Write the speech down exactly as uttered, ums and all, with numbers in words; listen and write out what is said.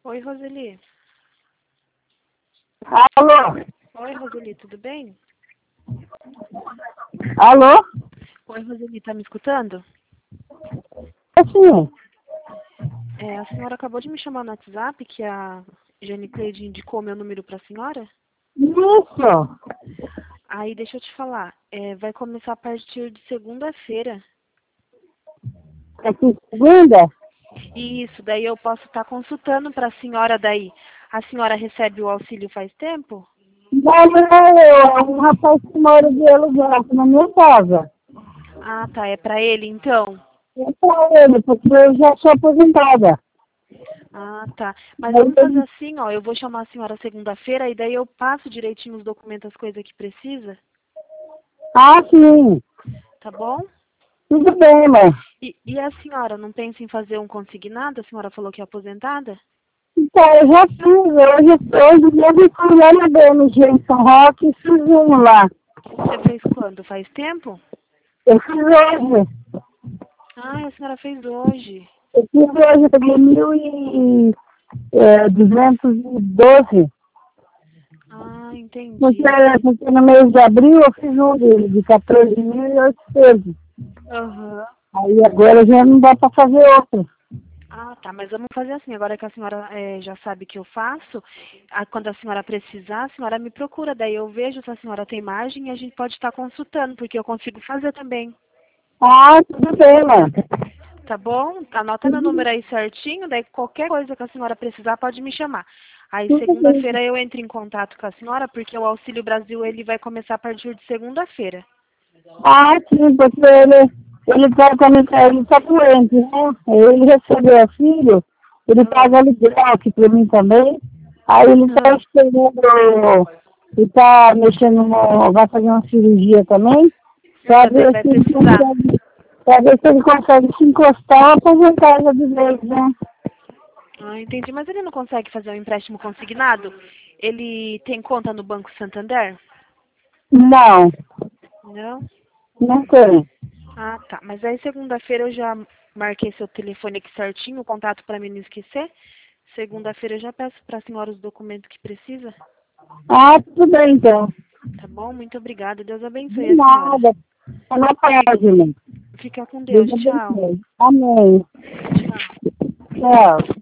Oi, Roseli. Alô? Oi, Roseli, tudo bem? Alô? Oi, Roseli, tá me escutando? Assim, É, a senhora acabou de me chamar no WhatsApp que a Jane Cleide indicou meu número para a senhora. isso. Aí, deixa eu te falar, é, vai começar a partir de segunda-feira. Aqui, segunda? E isso, daí eu posso estar consultando para a senhora daí. A senhora recebe o auxílio faz tempo? Não, não é eu, é um rapaz que mora de aluguel aqui na minha casa. Ah, tá, é para ele então? É pra ele, porque eu já sou aposentada. Ah, tá. Mas Aí vamos fazer ele, assim, ó, eu vou chamar a senhora segunda-feira e daí eu passo direitinho os documentos, as coisas que precisa, ah, sim, tá bom? tudo bem, mãe. E, e a senhora não pensa em fazer um consignado? A senhora falou que é aposentada? Então, eu já fiz, hoje, hoje mesmo fui lá na B M G em São Roque e fiz um lá. Você fez quando? Faz tempo? Eu fiz hoje. Ah, a senhora fez hoje. Eu fiz hoje, eu peguei mil e é, duzentos e doze. Ah, Porque, entendi. porque no mês de abril eu fiz um de, de quatorze mil e oitocentos. Aham. Aí agora já não dá para fazer outro. Ah, tá. Mas vamos fazer assim. Agora que a senhora eh, já sabe que eu faço, a- quando a senhora precisar, a senhora me procura. Daí eu vejo se a senhora tem margem e a gente pode estar consultando, porque eu consigo fazer também. Ah, tudo bem, mano. Tá bom? Anota meu número aí certinho, daí qualquer coisa que a senhora precisar pode me chamar. Aí Tudo bem. segunda-feira eu entro em contato com a senhora, porque o Auxílio Brasil ele vai começar a partir de segunda-feira. Ah, sim, porque ele, ele tá também, ele tá doente, né? Ele recebeu filho, ele Ah, paga aluguel aqui para mim também. Aí ele tá ah. esperando, ele tá mexendo no, vai fazer uma cirurgia também, para Ah, daí ver vai se ele precisar. consegue, para ver se ele consegue se encostar e aposentar já de vez, né? Ah, entendi. Mas ele não consegue fazer um empréstimo consignado? Ele tem conta no Banco Santander? Não, Não? não tem. Ah, tá. Mas aí segunda-feira eu já marquei seu telefone aqui certinho, o contato para mim não esquecer. Segunda-feira eu já peço para a senhora os documentos que precisa. Ah, tudo bem então. Tá bom? Muito obrigada. Deus De abençoe a senhora. nada. É na Fica, página. fica com Deus Deus. Tchau. abençoe. Amém. Tchau. Tchau.